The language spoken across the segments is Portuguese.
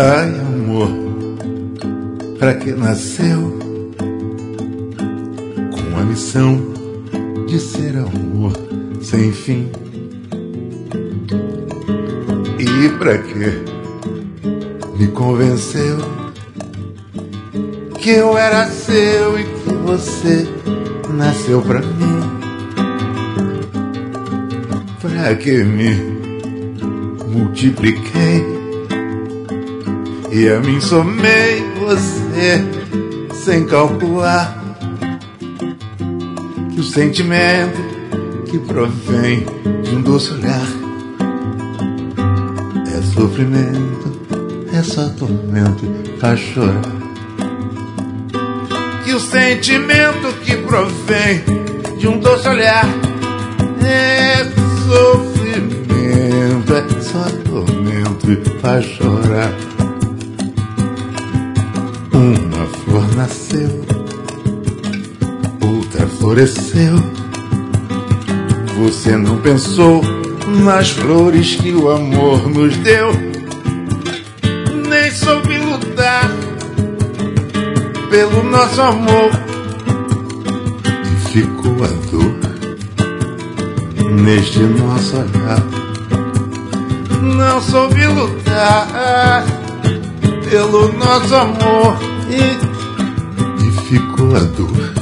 Ai, amor, pra que nasceu? Com a missão de ser amor sem fim. E pra que me convenceu que eu era seu e que você nasceu pra mim? Pra que me multipliquei e a mim somei você sem calcular que o sentimento que provém de um doce olhar é sofrimento, é só tormento, faz chorar. Que o sentimento que provém de um doce olhar é sofrimento, é só tormento e faz chorar. Uma flor nasceu, outra floresceu. Você não pensou nas flores que o amor nos deu, nem soube lutar pelo nosso amor. E ficou a dor neste nosso olhar. Não soube lutar pelo nosso amor. E ficou a dor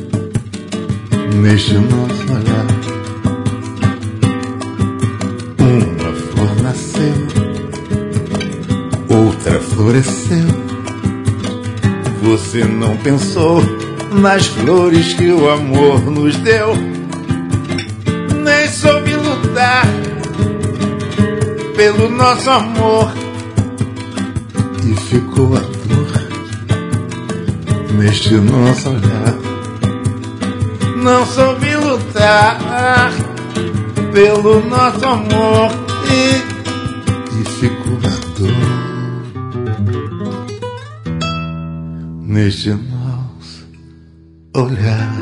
neste nosso olhar. Uma flor nasceu, outra floresceu. Você não pensou nas flores que o amor nos deu, nem soube lutar pelo nosso amor. E ficou a dor neste nosso olhar. Não soube lutar pelo nosso amor. E ficou a dor neste nosso olhar.